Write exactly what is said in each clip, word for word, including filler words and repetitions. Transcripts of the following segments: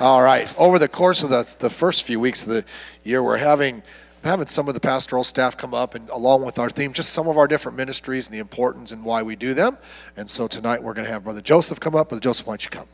All right. Over the course of the the first few weeks of the year, we're having having some of the pastoral staff come up, and along with our theme, just some of our different ministries and the importance and why we do them. And so tonight we're going to have Brother Joseph come up. Brother Joseph, why don't you come?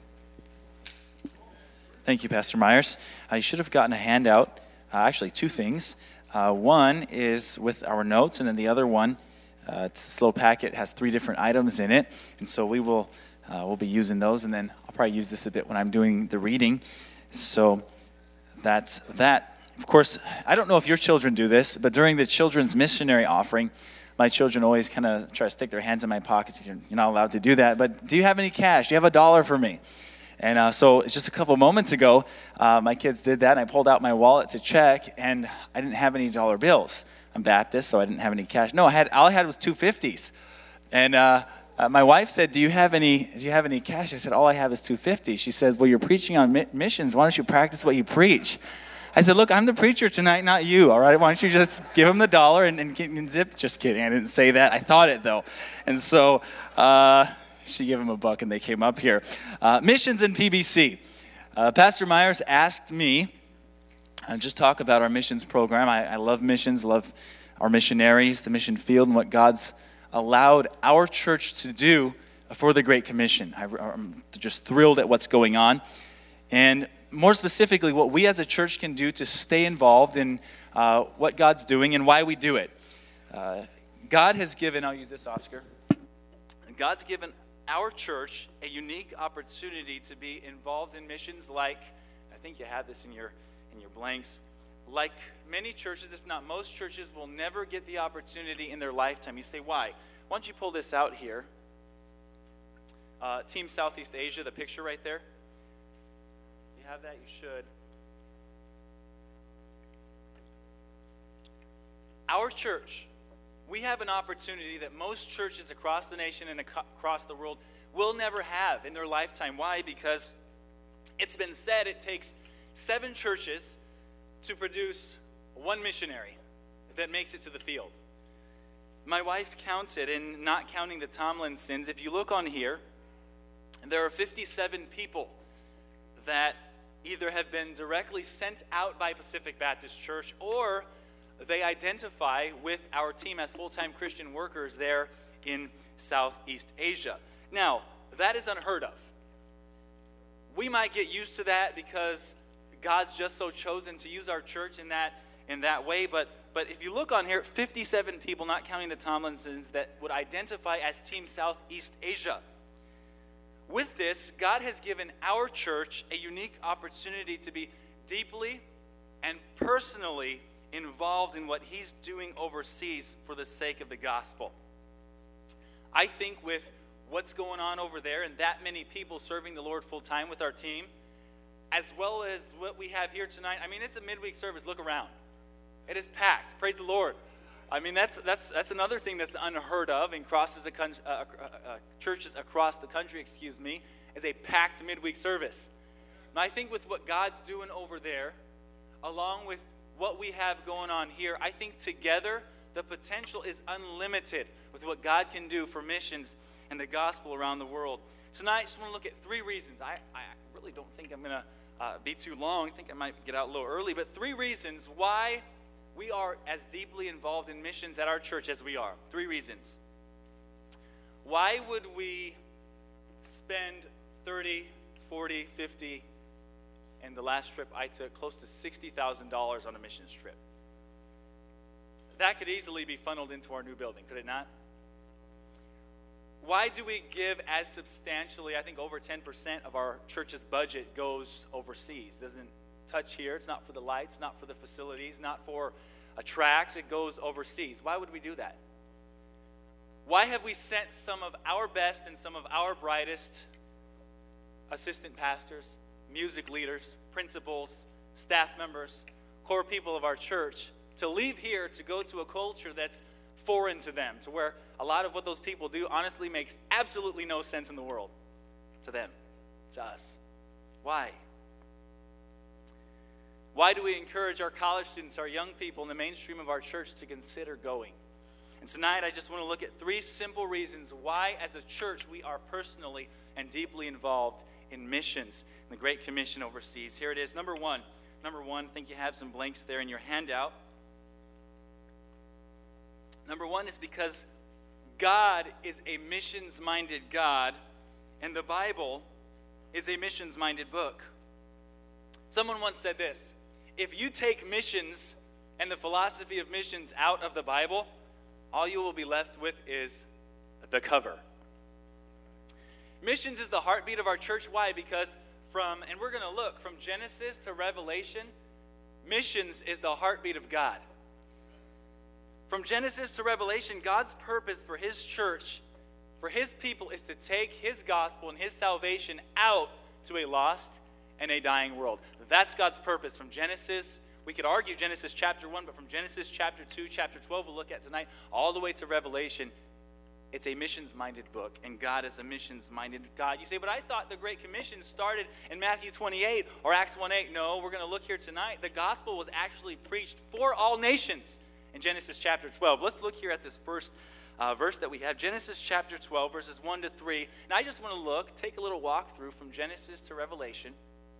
Thank you, Pastor Myers. Uh, you should have gotten a handout. Uh, actually, two things. Uh, one is with our notes, and then the other one, uh, it's this little packet, has three different items in it, and so we will uh, we'll be using those, and then I'll probably use this a bit when I'm doing the reading. So that's that. Of course, I don't know if your children do this, but during the children's missionary offering, my children always kind of try to stick their hands in my pockets. You're not allowed to do that, but do you have any cash? Do you have a dollar for me? And uh, so just a couple moments ago, uh, my kids did that, and I pulled out my wallet to check, and I didn't have any dollar bills. I'm Baptist, so I didn't have any cash. No, I had all I had was two fifties. And uh, uh, my wife said, "Do you have any? Do you have any cash?" I said, "All I have is two fifty." She says, "Well, you're preaching on mi- missions. Why don't you practice what you preach?" I said, "Look, I'm the preacher tonight, not you. All right? Why don't you just give him the dollar and, and, and zip?" Just kidding. I didn't say that. I thought it though, and so. Uh, She gave him a buck, and they came up here. Uh, missions and P B C. Uh, Pastor Myers asked me uh, just talk about our missions program. I, I love missions, love our missionaries, the mission field, and what God's allowed our church to do for the Great Commission. I, I'm just thrilled at what's going on. And more specifically, what we as a church can do to stay involved in uh, what God's doing and why we do it. Uh, God has given, I'll use this, Oscar. God's given our church a unique opportunity to be involved in missions like, I think you have this in your in your blanks, like many churches, if not most churches, will never get the opportunity in their lifetime. You say, why? Why don't you pull this out here? Uh, Team Southeast Asia, the picture right there. If you have that, you should. Our church, we have an opportunity that most churches across the nation and across the world will never have in their lifetime. Why? Because it's been said it takes seven churches to produce one missionary that makes it to the field. My wife counts it, and not counting the Tomlinsons, if you look on here, there are fifty-seven people that either have been directly sent out by Pacific Baptist Church, or they identify with our team as full-time Christian workers there in Southeast Asia. Now, that is unheard of. We might get used to that because God's just so chosen to use our church in that in that way, but but if you look on here, fifty-seven people, not counting the Tomlinsons, that would identify as Team Southeast Asia. With this, God has given our church a unique opportunity to be deeply and personally involved in what he's doing overseas for the sake of the gospel. I think with what's going on over there and that many people serving the Lord full time with our team, as well as what we have here tonight, I mean, it's a midweek service. Look around. It is packed. Praise the Lord. I mean, that's that's that's another thing that's unheard of and crosses a con- uh, uh, uh, churches across the country, excuse me, is a packed midweek service. And I think with what God's doing over there, along with what we have going on here, I think together the potential is unlimited with what God can do for missions and the gospel around the world. Tonight, I just want to look at three reasons. I, I really don't think I'm going to uh, be too long. I think I might get out a little early, but three reasons why we are as deeply involved in missions at our church as we are. Three reasons. Why would we spend thirty, forty, fifty, and the last trip I took close to sixty thousand dollars on a missions trip? That could easily be funneled into our new building, could it not? Why do we give as substantially, I think over ten percent of our church's budget goes overseas? Doesn't touch here. It's not for the lights, not for the facilities, not for a tracks. It goes overseas. Why would we do that? Why have we sent some of our best and some of our brightest assistant pastors, music leaders, principals, staff members, core people of our church to leave here to go to a culture that's foreign to them, to where a lot of what those people do honestly makes absolutely no sense in the world to them, to us? Why? Why do we encourage our college students, our young people in the mainstream of our church to consider going? And tonight I just want to look at three simple reasons why as a church we are personally and deeply involved in missions, in the Great Commission overseas. Here it is. Number one. Number one, I think you have some blanks there in your handout. Number one is because God is a missions-minded God, and the Bible is a missions-minded book. Someone once said this: if you take missions and the philosophy of missions out of the Bible, all you will be left with is the cover. Missions is the heartbeat of our church. Why? Because from, and we're going to look, from Genesis to Revelation, missions is the heartbeat of God. From Genesis to Revelation, God's purpose for his church, for his people, is to take his gospel and his salvation out to a lost and a dying world. That's God's purpose. From Genesis, we could argue Genesis chapter one, but from Genesis chapter two, chapter twelve, we'll look at tonight, all the way to Revelation, it's a missions-minded book, and God is a missions-minded God. You say, but I thought the Great Commission started in Matthew twenty-eight or Acts one eight. No, we're going to look here tonight. The gospel was actually preached for all nations in Genesis chapter twelve. Let's look here at this first uh, verse that we have, Genesis chapter twelve, verses one to three. And I just want to look, take a little walk through from Genesis to Revelation.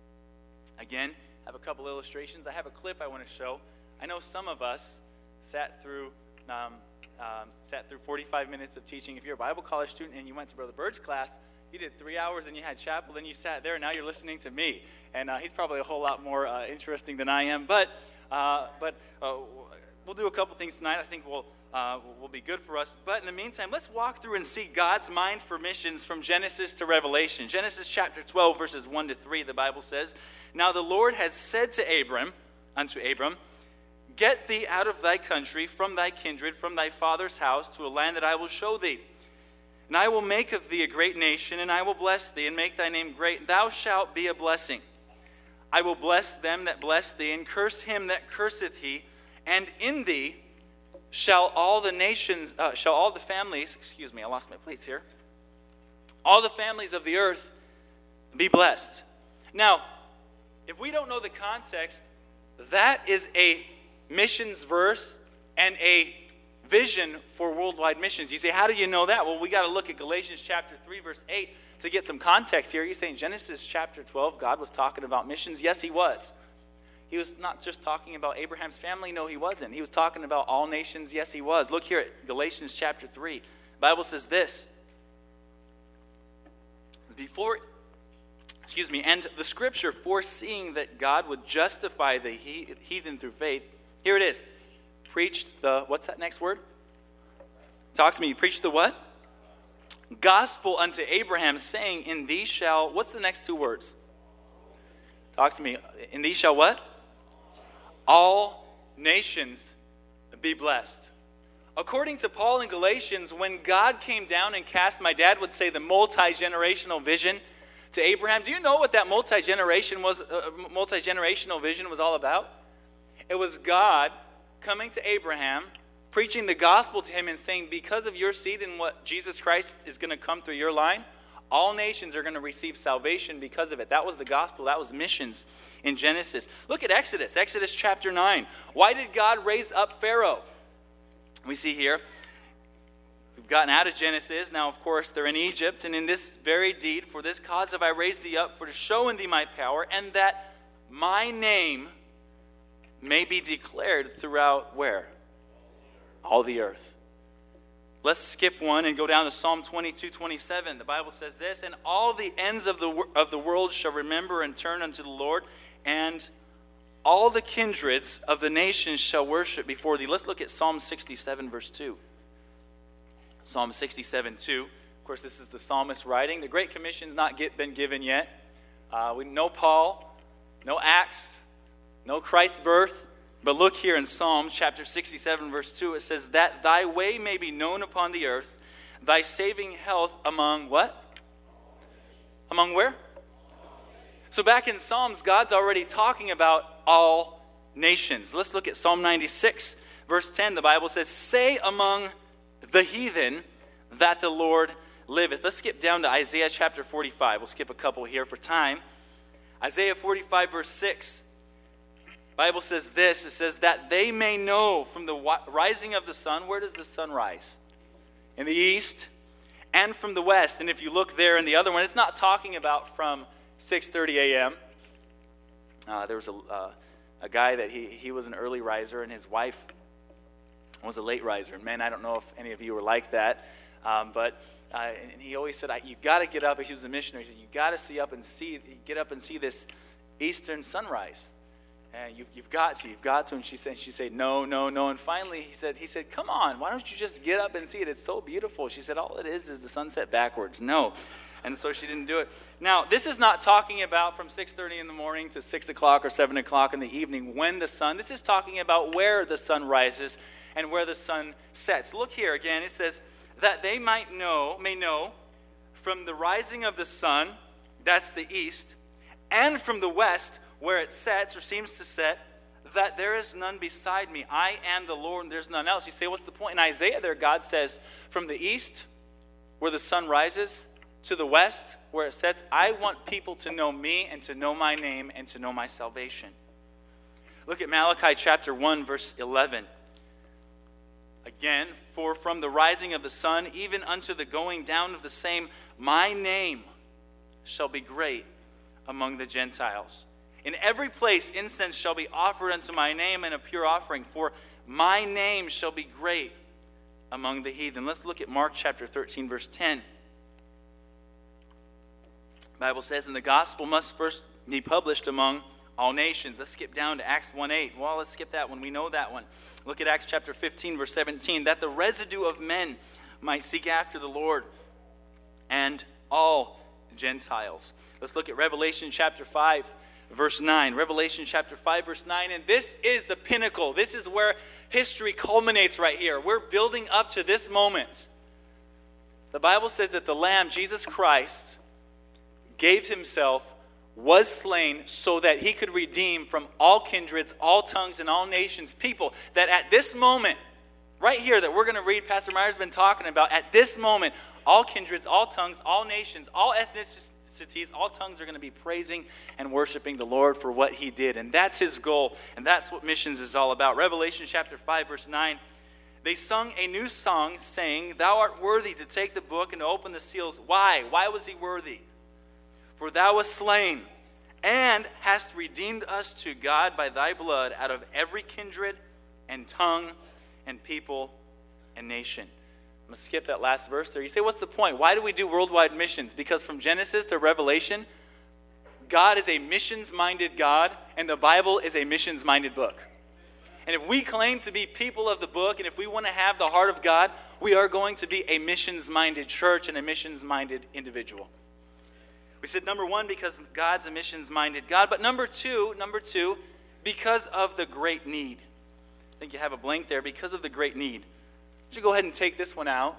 Again, I have a couple illustrations. I have a clip I want to show. I know some of us sat through um, um, sat through forty-five minutes of teaching. If you're a Bible college student and you went to Brother Bird's class, you did three hours, then you had chapel, then you sat there, and now you're listening to me. And uh, he's probably a whole lot more uh, interesting than I am. But uh, but uh, we'll do a couple things tonight. I think we'll uh, will be good for us. But in the meantime, let's walk through and see God's mind for missions from Genesis to Revelation. Genesis chapter twelve, verses one to three, the Bible says, "Now the Lord had said to Abram, unto Abram, Get thee out of thy country, from thy kindred, from thy father's house, to a land that I will show thee. And I will make of thee a great nation, and I will bless thee, and make thy name great. Thou shalt be a blessing. I will bless them that bless thee, and curse him that curseth thee. And in thee shall all the nations, uh, shall all the families, excuse me, I lost my place here. All the families of the earth be blessed." Now, if we don't know the context, that is a missions verse and a vision for worldwide missions. You say, how do you know that? Well, we got to look at Galatians chapter three, verse eight to get some context here. You're saying Genesis chapter twelve, God was talking about missions? Yes, he was. He was not just talking about Abraham's family. No, he wasn't. He was talking about all nations. Yes, he was. Look here at Galatians chapter three. The Bible says this. Before, excuse me, and the scripture foreseeing that God would justify the heathen through faith, here it is. Preached the, what's that next word? Talk to me. Preached the what? Gospel unto Abraham, saying, in thee shall, what's the next two words? Talk to me. In thee shall what? All nations be blessed. According to Paul in Galatians, when God came down and cast, my dad would say, the multi-generational vision to Abraham. Do you know what that multi-generation was? Uh, multi-generational vision was all about? It was God coming to Abraham, preaching the gospel to him and saying, because of your seed and what Jesus Christ is going to come through your line, all nations are going to receive salvation because of it. That was the gospel. That was missions in Genesis. Look at Exodus. Exodus chapter nine. Why did God raise up Pharaoh? We see here, we've gotten out of Genesis. Now, of course, they're in Egypt. And in this very deed, for this cause have I raised thee up, for to show in thee my power, and that my name may be declared throughout where? All the earth. Let's skip one and go down to Psalm twenty-two, twenty-seven. The Bible says this, and all the ends of the, of the world shall remember and turn unto the Lord, and all the kindreds of the nations shall worship before thee. Let's look at Psalm sixty-seven, verse two. Psalm sixty-seven, two. Of course, this is the psalmist writing. The Great Commission's not get, been given yet. Uh, we no Paul, no Acts, no Christ's birth. But look here in Psalm chapter sixty-seven, verse two. It says, that thy way may be known upon the earth, thy saving health among what? Among where? So back in Psalms, God's already talking about all nations. Let's look at Psalm ninety-six, verse ten. The Bible says, say among the heathen that the Lord liveth. Let's skip down to Isaiah chapter forty-five. We'll skip a couple here for time. Isaiah forty-five, verse six. Bible says this, it says that they may know from the rising of the sun. Where does the sun rise? In the east, and from the west. And if you look there in the other one, it's not talking about from six thirty a.m. Uh, there was a, uh, a guy that he, he was an early riser, and his wife was a late riser. And men, I don't know if any of you were like that, um, but uh, and he always said, "You got to get up." He was a missionary. He said, "You got to see up and see, get up and see this eastern sunrise, and you've you've got to, you've got to." And she said, she said, "No, no, no." And finally, he said, he said, "Come on, why don't you just get up and see it? It's so beautiful." She said, "All it is is the sunset backwards." No. And so she didn't do it. Now, this is not talking about from six thirty in the morning to six o'clock or seven o'clock in the evening when the sun, this is talking about where the sun rises and where the sun sets. Look here again, it says, that they might know, may know, from the rising of the sun, that's the east, and from the west, where it sets or seems to set, that there is none beside me. I am the Lord, and there's none else. You say, what's the point? In Isaiah there, God says, from the east, where the sun rises, to the west, where it sets, I want people to know me and to know my name and to know my salvation. Look at Malachi chapter one, verse eleven. Again, for from the rising of the sun, even unto the going down of the same, my name shall be great among the Gentiles. In every place incense shall be offered unto my name, and a pure offering, for my name shall be great among the heathen. Let's look at Mark chapter thirteen, verse ten. The Bible says, and the gospel must first be published among all nations. Let's skip down to Acts one eight. Well, let's skip that one. We know that one. Look at Acts chapter fifteen, verse seventeen. That the residue of men might seek after the Lord and all Gentiles. Let's look at Revelation chapter five, verse nine. Revelation chapter five, verse nine. And this is the pinnacle. This is where history culminates right here. We're building up to this moment. The Bible says that the Lamb, Jesus Christ, gave himself, was slain so that he could redeem from all kindreds, all tongues, and all nations, people that at this moment, right here that we're going to read, Pastor Meyer's been talking about, at this moment, all kindreds, all tongues, all nations, all ethnicities, all tongues are going to be praising and worshiping the Lord for what he did. And that's his goal, and that's what missions is all about. Revelation chapter five, verse nine, they sung a new song saying, thou art worthy to take the book and to open the seals. Why? Why was he worthy? For thou wast slain, and hast redeemed us to God by thy blood out of every kindred and tongue and people and nation. I'm going to skip that last verse there. You say, what's the point? Why do we do worldwide missions? Because from Genesis to Revelation, God is a missions-minded God, and the Bible is a missions-minded book. And if we claim to be people of the book, and if we want to have the heart of God, we are going to be a missions-minded church and a missions-minded individual. We said number one, because God's a missions-minded God. But number two, number two, because of the great need. I think you have a blank there, because of the great need. Would you go ahead and take this one out?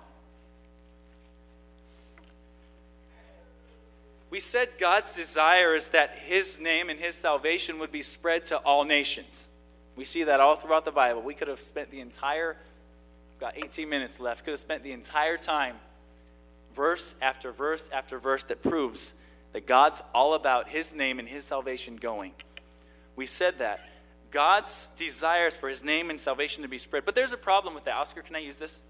We said God's desire is that his name and his salvation would be spread to all nations. We see that all throughout the Bible. We could have spent the entire, we've got eighteen minutes left, could have spent the entire time, verse after verse after verse, that proves that God's all about his name and his salvation going. We said that. God's desires for his name and salvation to be spread. But there's a problem with that. Oscar, can I use this?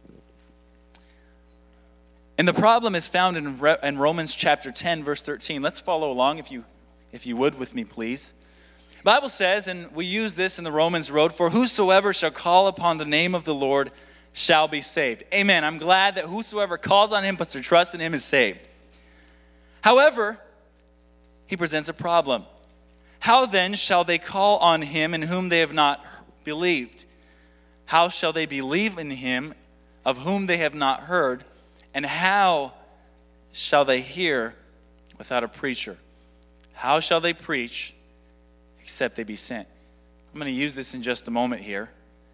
And the problem is found in, Re- in Romans chapter ten, verse thirteen. Let's follow along if you, if you would with me, please. The Bible says, and we use this in the Romans road, for whosoever shall call upon the name of the Lord shall be saved. Amen. I'm glad that whosoever calls on him, puts their trust in him, is saved. However, he presents a problem. How then shall they call on him in whom they have not believed? How shall they believe in him of whom they have not heard? And how shall they hear without a preacher? How shall they preach except they be sent? I'm going to use this in just a moment here.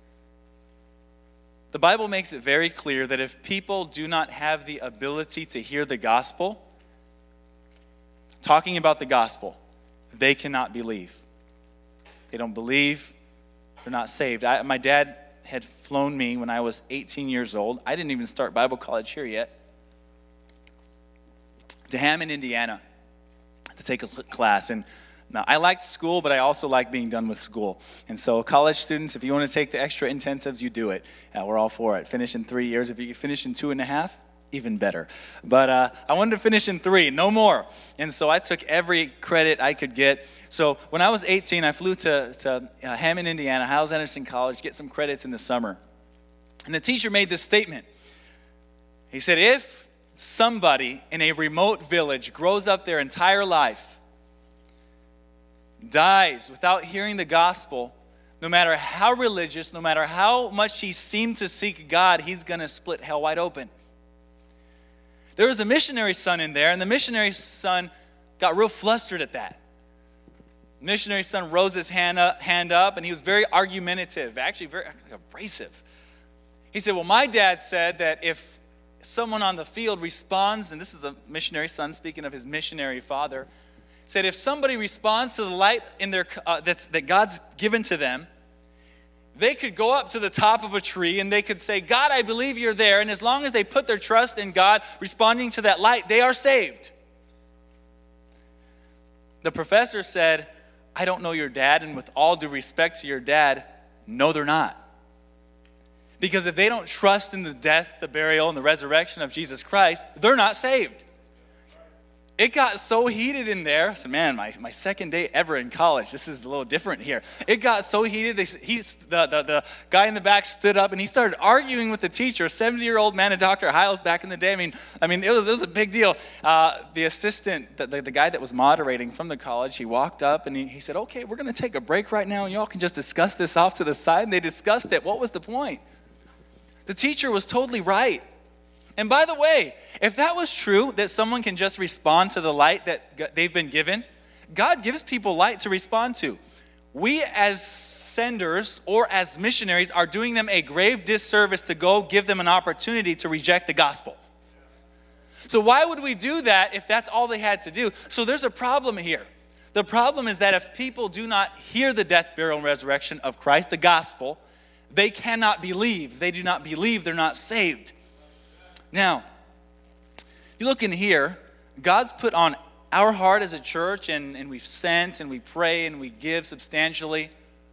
The Bible makes it very clear that if people do not have the ability to hear the gospel, talking about the gospel, they cannot believe. They don't believe, they're not saved. I, my dad had flown me when I was eighteen years old. I didn't even start Bible college here yet. To Hammond, Indiana, to take a class. And now, I liked school, but I also like being done with school. And so college students, if you want to take the extra intensives, you do it. Uh, we're all for it. Finish in three years. If you can finish in two and a half, even better. But uh, I wanted to finish in three, no more. And so I took every credit I could get. So when I was eighteen, I flew to, to uh, Hammond, Indiana, Hyles-Anderson College, get some credits in the summer. And the teacher made this statement. He said, if somebody in a remote village grows up their entire life, dies without hearing the gospel, no matter how religious, no matter how much he seemed to seek God, he's going to split hell wide open. There was a missionary son in there, and the missionary son got real flustered at that. The missionary son rose his hand up, hand up, and he was very argumentative, actually very abrasive. He said, well, my dad said that if someone on the field responds, and this is a missionary son speaking of his missionary father, said if somebody responds to the light in their uh, that's, that God's given to them, they could go up to the top of a tree and they could say, God, I believe you're there. And as long as they put their trust in God responding to that light, they are saved. The professor said, I don't know your dad, and with all due respect to your dad, no, they're not. Because if they don't trust in the death, the burial, and the resurrection of Jesus Christ, they're not saved. It got so heated in there. I said, man, my, my second day ever in college. This is a little different here. It got so heated. They, he, the, the, the guy in the back stood up and he started arguing with the teacher, a seventy-year-old man at Doctor Hyles back in the day. I mean, I mean, it was, it was a big deal. Uh, the assistant, the, the, the guy that was moderating from the college, he walked up and he, he said, okay, we're going to take a break right now and y'all can just discuss this off to the side. And they discussed it. What was the point? The teacher was totally right. And by the way, if that was true, that someone can just respond to the light that they've been given, God gives people light to respond to. We as senders or as missionaries are doing them a grave disservice to go give them an opportunity to reject the gospel. So why would we do that if that's all they had to do? So there's a problem here. The problem is that if people do not hear the death, burial, and resurrection of Christ, the gospel, they cannot believe. They do not believe, they're not saved. Now, if you look in here, God's put on our heart as a church, and, and we've sent, and we pray, and we give substantially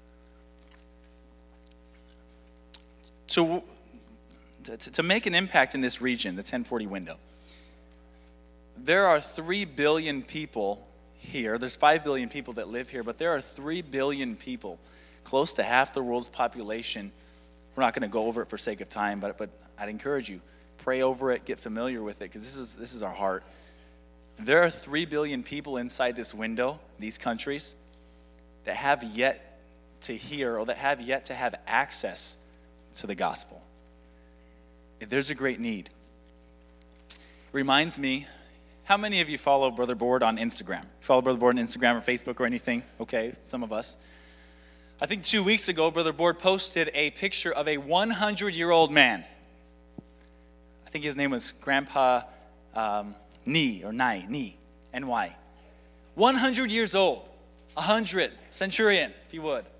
to, to, to make an impact in this region, the ten forty window. There are three billion people here. There's five billion people that live here, but there are three billion people, close to half the world's population. We're not going to go over it for sake of time, but, but I'd encourage you, pray over it, get familiar with it, because this is this is our heart. There are three billion people inside this window, these countries, that have yet to hear or that have yet to have access to the gospel. There's a great need. It reminds me, how many of you follow Brother Board on Instagram? You follow Brother Board on Instagram or Facebook or anything? Okay, some of us. I think two weeks ago, Brother Board posted a picture of a hundred-year-old man. I think his name was Grandpa um, Nee, or Nye, Nee, N Y. one hundred years old, one hundred, centurion, if you would.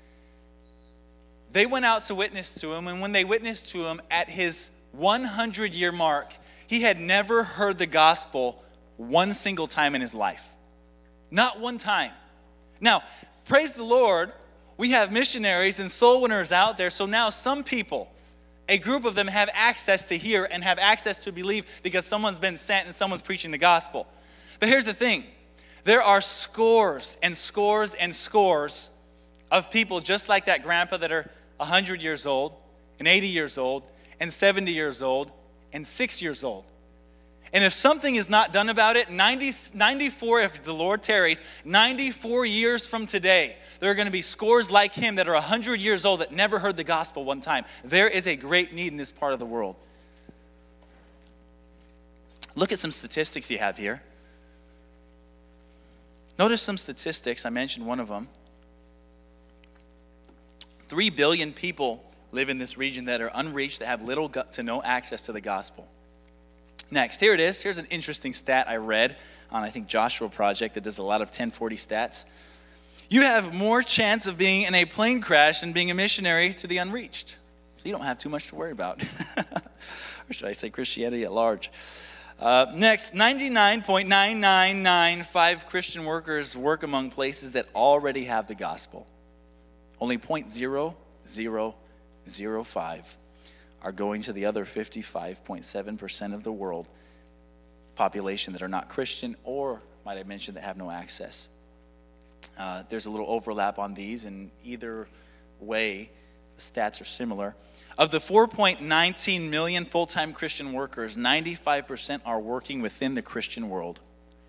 They went out to witness to him, and when they witnessed to him at his hundred-year mark, he had never heard the gospel one single time in his life. Not one time. Now, praise the Lord, we have missionaries and soul winners out there, so now some people, a group of them, have access to hear and have access to believe because someone's been sent and someone's preaching the gospel. But here's the thing. There are scores and scores and scores of people just like that grandpa that are one hundred years old and eighty years old and seventy years old and six years old. And if something is not done about it, ninety, ninety-four, if the Lord tarries, ninety-four years from today, there are going to be scores like him that are one hundred years old that never heard the gospel one time. There is a great need in this part of the world. Look at some statistics you have here. Notice some statistics. I mentioned one of them. Three billion people live in this region that are unreached, that have little to no access to the gospel. Next, here it is. Here's an interesting stat I read on, I think, Joshua Project that does a lot of ten forty stats. You have more chance of being in a plane crash than being a missionary to the unreached. So you don't have too much to worry about. Or should I say Christianity at large? Uh, next, ninety-nine point nine nine nine five Christian workers work among places that already have the gospel. Only zero point zero zero zero five are going to the other fifty-five point seven percent of the world population that are not Christian, or might I mention that have no access. Uh, there's a little overlap on these, and either way, the stats are similar. Of the four point one nine million full-time Christian workers, ninety-five percent are working within the Christian world.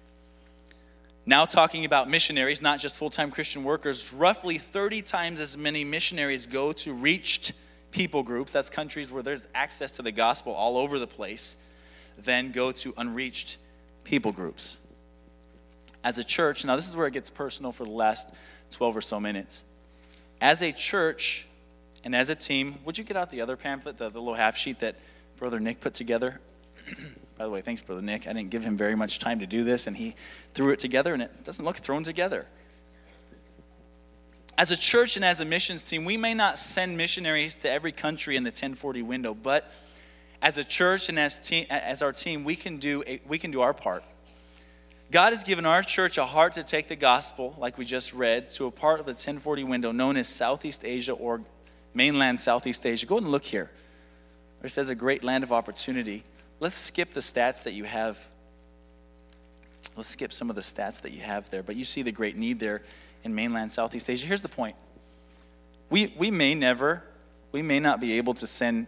Now talking about missionaries, not just full-time Christian workers, roughly thirty times as many missionaries go to reached people groups, that's countries where there's access to the gospel all over the place, than go to unreached people groups. As a church, now this is where it gets personal for the last twelve or so minutes. As a church and as a team, would you get out the other pamphlet, the, the little half sheet that Brother Nick put together? By the way, thanks, Brother Nick. I didn't give him very much time to do this, and he threw it together, and it doesn't look thrown together. As a church and as a missions team, we may not send missionaries to every country in the ten forty window, but as a church and as team, as our team, we can do a, we can do our part. God has given our church a heart to take the gospel, like we just read, to a part of the ten forty window known as Southeast Asia or mainland Southeast Asia. Go ahead and look here. It says a great land of opportunity. Let's skip the stats that you have. Let's skip some of the stats that you have there. But you see the great need there in mainland Southeast Asia. Here's the point. We we may never, we may not be able to send,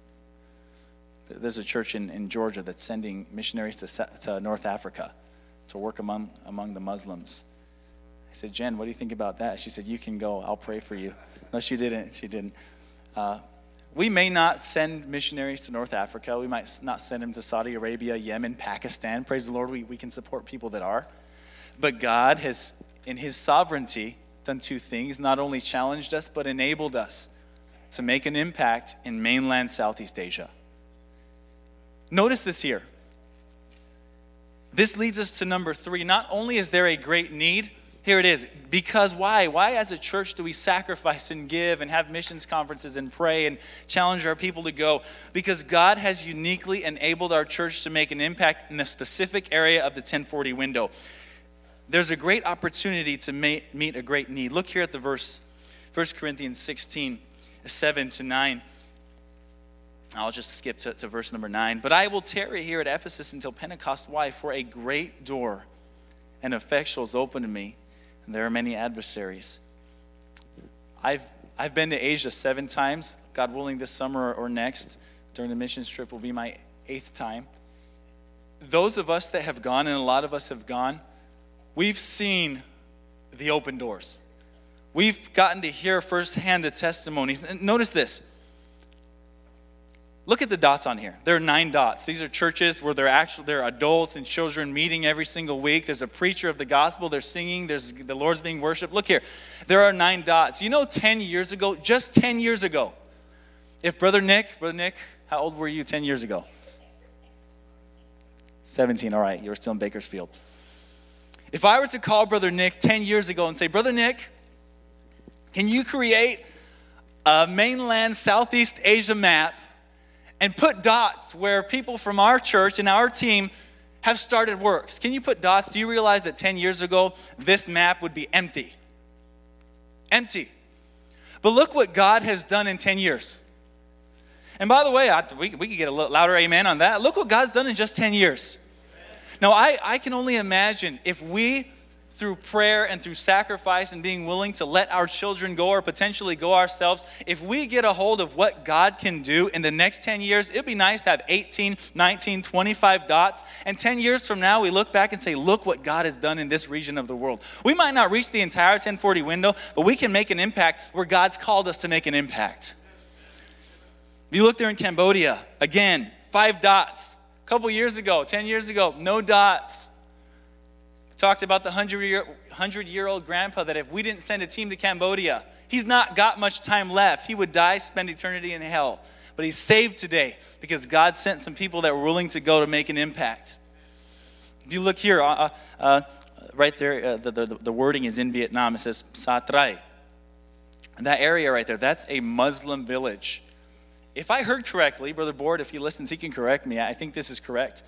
there's a church in, in Georgia that's sending missionaries to, to North Africa to work among, among the Muslims. I said, Jen, what do you think about that? She said, you can go. I'll pray for you. No, she didn't. She didn't. Uh, we may not send missionaries to North Africa. We might not send them to Saudi Arabia, Yemen, Pakistan. Praise the Lord, we, we can support people that are. But God has, in his sovereignty, done two things. Not only challenged us, but enabled us to make an impact in mainland Southeast Asia. Notice this here. This leads us to number three. Not only is there a great need, here it is. Because why? Why as a church do we sacrifice and give and have missions conferences and pray and challenge our people to go? Because God has uniquely enabled our church to make an impact in a specific area of the ten forty window. There's a great opportunity to meet a great need. Look here at the verse, First Corinthians sixteen, seven to nine. I'll just skip to, to verse number nine. But I will tarry here at Ephesus until Pentecost. Why? For a great door and effectual is open to me, and there are many adversaries. I've I've been to Asia seven times. God willing, this summer or next, during the missions trip, will be my eighth time. Those of us that have gone, and a lot of us have gone, we've seen the open doors. We've gotten to hear firsthand the testimonies. And notice this. Look at the dots on here. There are nine dots. These are churches where they're actually they're adults and children meeting every single week. There's a preacher of the gospel. They're singing. There's the Lord's being worshiped. Look here. There are nine dots. You know, ten years ago, just ten years ago, if Brother Nick, Brother Nick, how old were you ten years ago? seventeen. All right. You were still in Bakersfield. If I were to call Brother Nick ten years ago and say, Brother Nick, can you create a mainland Southeast Asia map and put dots where people from our church and our team have started works? Can you put dots? Do you realize that ten years ago, this map would be empty? Empty. But look what God has done in ten years. And by the way, I, we, we could get a little louder amen on that. Look what God's done in just ten years. Now, I, I can only imagine if we, through prayer and through sacrifice and being willing to let our children go or potentially go ourselves, if we get a hold of what God can do in the next ten years, it'd be nice to have eighteen, nineteen, twenty-five dots. And ten years from now, we look back and say, look what God has done in this region of the world. We might not reach the entire ten forty window, but we can make an impact where God's called us to make an impact. You look there in Cambodia, again, five dots. A couple years ago, ten years ago, no dots. Talked about the hundred-year-old grandpa that if we didn't send a team to Cambodia, he's not got much time left. He would die, spend eternity in hell. But he's saved today because God sent some people that were willing to go to make an impact. If you look here, uh, uh, right there, uh, the, the, the wording is in Vietnam. It says Sa Trai. And that area right there, that's a Muslim village. If I heard correctly, Brother Board, if he listens, he can correct me. I think this is correct.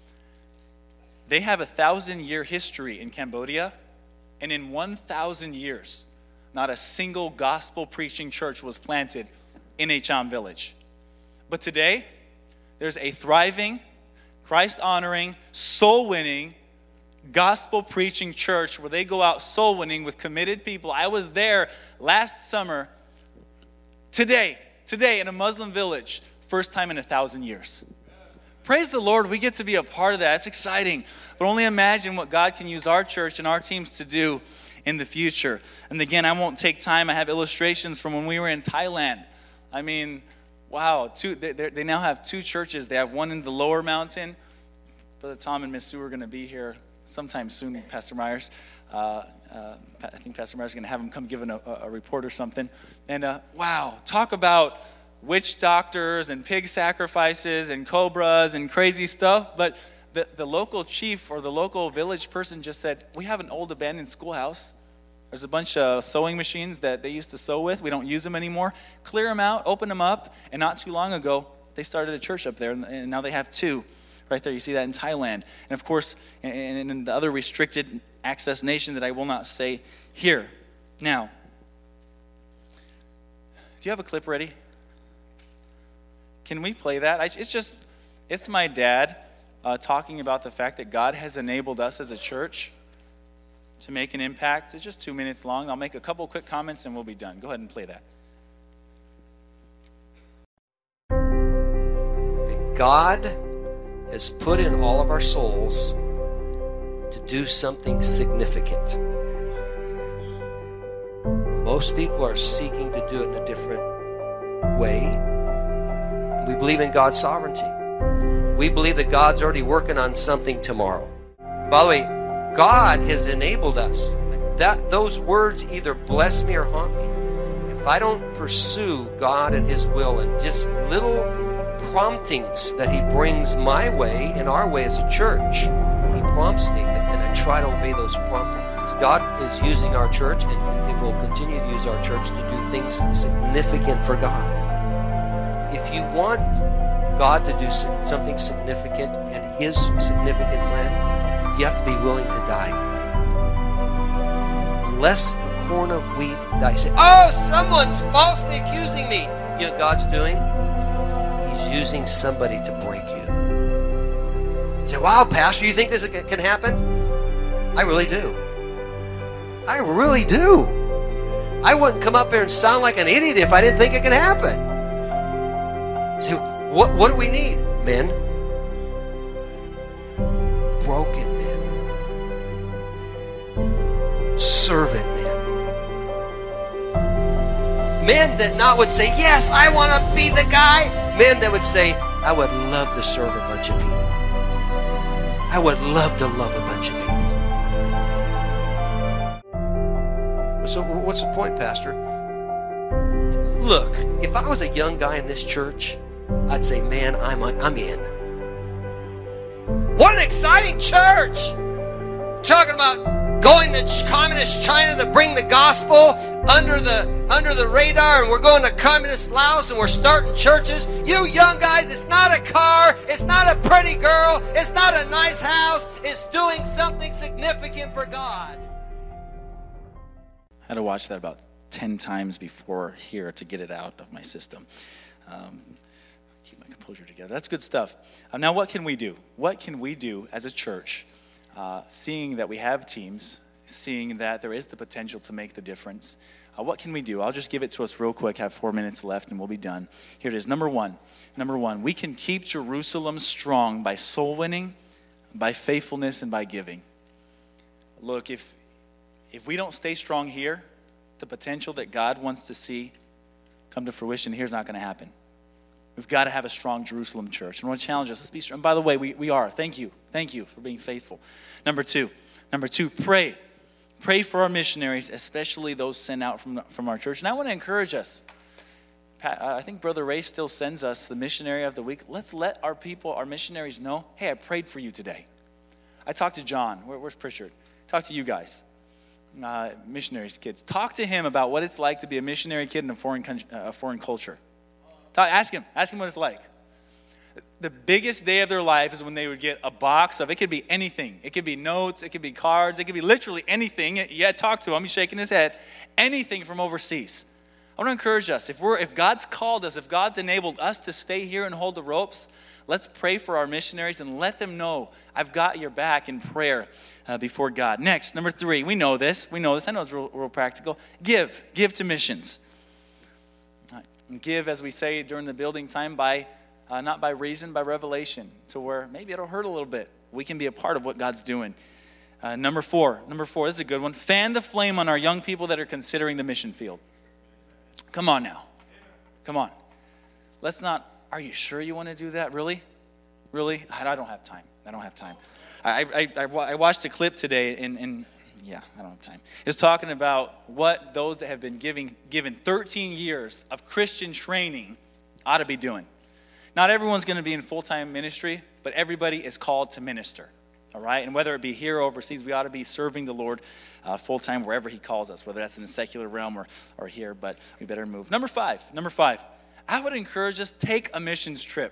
They have a thousand-year history in Cambodia, and in one thousand years, not a single gospel-preaching church was planted in a Cham village. But today, there's a thriving, Christ-honoring, soul-winning, gospel-preaching church where they go out soul-winning with committed people. I was there last summer, today, today in a Muslim village, first time in a thousand years. Praise the Lord, we get to be a part of that. It's exciting. But only imagine what God can use our church and our teams to do in the future. And again, I won't take time. I have illustrations from when we were in Thailand. I mean, wow, two, they, they now have two churches. They have one in the lower mountain. Brother Tom and Miss Sue are going to be here sometime soon, Pastor Myers. Uh, uh, I think Pastor Myers is going to have him come give a, a report or something. And uh, wow, talk about witch doctors and pig sacrifices and cobras and crazy stuff. But the, the local chief or the local village person just said, we have an old abandoned schoolhouse. There's a bunch of sewing machines that they used to sew with. We don't use them anymore. Clear them out, open them up. And not too long ago, they started a church up there. And now they have two right there. You see that in Thailand. And of course, in, in the other restricted access nation that I will not say here. Now, do you have a clip ready? Can we play that? I, it's just, it's my dad uh, talking about the fact that God has enabled us as a church to make an impact. It's just two minutes long. I'll make a couple quick comments and we'll be done. Go ahead and play that. God has put in all of our souls to do something significant. Most people are seeking to do it in a different way. We believe in God's sovereignty. We believe that God's already working on something tomorrow. By the way, God has enabled us. That those words either bless me or haunt me. If I don't pursue God and His will and just little promptings that He brings my way and our way as a church, He prompts me, and I try to obey those promptings. God is using our church, and He will continue to use our church to do things significant for God. If you want God to do something significant and His significant plan, you have to be willing to die. Unless a corn of wheat dies. Say, oh, someone's falsely accusing me. You know what God's doing? He's using somebody to break you. You say, wow, Pastor, you think this can happen? I really do. I really do. I wouldn't come up here and sound like an idiot if I didn't think it could happen. So what, what do we need? Men. Broken men. Servant men. Men that not would say, yes, I want to be the guy. Men that would say, I would love to serve a bunch of people. I would love to love a bunch of people. So what's the point, Pastor? Look, if I was a young guy in this church, I'd say, man, I'm, I'm in. What an exciting church! Talking about going to communist China to bring the gospel under the under the radar, and we're going to communist Laos and we're starting churches. You young guys, it's not a car, it's not a pretty girl, it's not a nice house, it's doing something significant for God. I had to watch that about ten times before here to get it out of my system. Um, keep my composure together. That's good stuff. Uh, now, what can we do? What can we do as a church, uh, seeing that we have teams, seeing that there is the potential to make the difference? Uh, what can we do? I'll just give it to us real quick. I have four minutes left and we'll be done. Here it is. Number one. Number one, we can keep Jerusalem strong by soul winning, by faithfulness, and by giving. Look, if if we don't stay strong here, the potential that God wants to see come to fruition here is not going to happen. We've got to have a strong Jerusalem church. And I want to challenge us. Let's be strong. And by the way, we, we are. Thank you. Thank you for being faithful. Number two. Number two, pray. Pray for our missionaries, especially those sent out from, from our church. And I want to encourage us. I think Brother Ray still sends us the missionary of the week. Let's let our people, our missionaries know, hey, I prayed for you today. I talked to John. Where, where's Pritchard? Talk to you guys. Uh, missionaries, kids. Talk to him about what it's like to be a missionary kid in a foreign uh, foreign culture. Talk, ask him. Ask him what it's like. The biggest day of their life is when they would get a box of, it could be anything. It could be notes. It could be cards. It could be literally anything. Yeah, talk to him. He's shaking his head. Anything from overseas. I want to encourage us. If we're, if God's called us, if God's enabled us to stay here and hold the ropes, let's pray for our missionaries and let them know I've got your back in prayer uh, before God. Next, number three, we know this. We know this. I know it's real, real practical. Give. Give to missions. Uh, give, as we say during the building time, by uh, not by reason, by revelation, to where maybe it'll hurt a little bit. We can be a part of what God's doing. Uh, number four. Number four, this is a good one. Fan the flame on our young people that are considering the mission field. Come on now. Come on. Let's not, are you sure you want to do that? Really? Really? I, I don't have time. I don't have time. I, I, I, I watched a clip today, and, and yeah, I don't have time. It's talking about what those that have been giving, given thirteen years of Christian training ought to be doing. Not everyone's going to be in full-time ministry, but everybody is called to minister. All right? And whether it be here or overseas, we ought to be serving the Lord uh, full-time wherever he calls us, whether that's in the secular realm or, or here, but we better move. Number five, number five, I would encourage us, take a missions trip.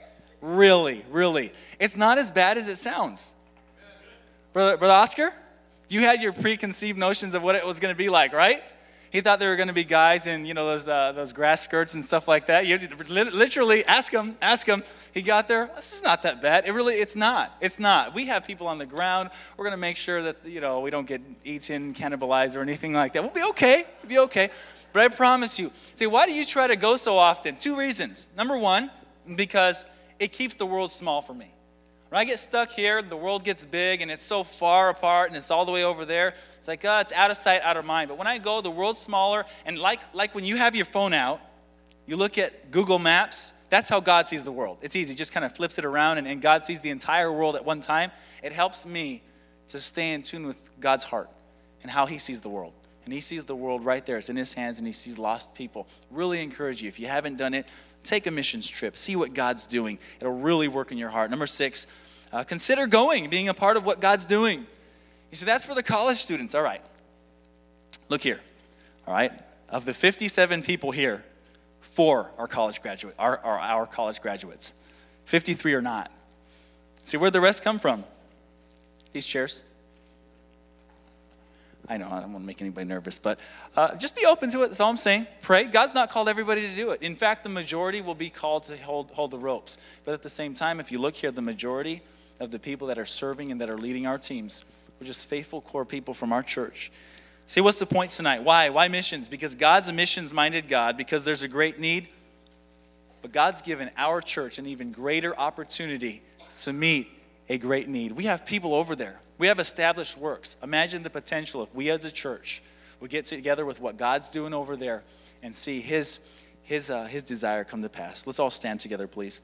Really, really. It's not as bad as it sounds. Brother, Brother Oscar, you had your preconceived notions of what it was going to be like, right? He thought there were going to be guys in, you know, those uh, those grass skirts and stuff like that. You literally ask him, ask him. He got there. This is not that bad. It really, it's not. It's not. We have people on the ground. We're going to make sure that, you know, we don't get eaten, cannibalized, or anything like that. We'll be okay. We'll be okay. But I promise you. See, why do you try to go so often? Two reasons. Number one, because it keeps the world small for me. When I get stuck here, the world gets big, and it's so far apart, and it's all the way over there. It's like, oh, it's out of sight, out of mind. But when I go, the world's smaller, and like, like when you have your phone out, you look at Google Maps, that's how God sees the world. It's easy, just kind of flips it around, and, and God sees the entire world at one time. It helps me to stay in tune with God's heart and how he sees the world. And he sees the world right there. It's in his hands, and he sees lost people. Really encourage you, if you haven't done it, take a missions trip. See what God's doing. It'll really work in your heart. Number six, uh, consider going, being a part of what God's doing. You see, that's for the college students. All right. Look here. All right. Of the fifty-seven people here, four are college graduate, are, are our college graduates. fifty-three are not. See, where'd the rest come from? These chairs. I know, I don't want to make anybody nervous, but uh, just be open to it. That's all I'm saying. Pray. God's not called everybody to do it. In fact, the majority will be called to hold, hold the ropes. But at the same time, if you look here, the majority of the people that are serving and that are leading our teams are just faithful core people from our church. See, what's the point tonight? Why? Why missions? Because God's a missions-minded God, because there's a great need. But God's given our church an even greater opportunity to meet a great need. We have people over there. We have established works. Imagine the potential if we as a church would get together with what God's doing over there and see his, his, uh, his desire come to pass. Let's all stand together, please.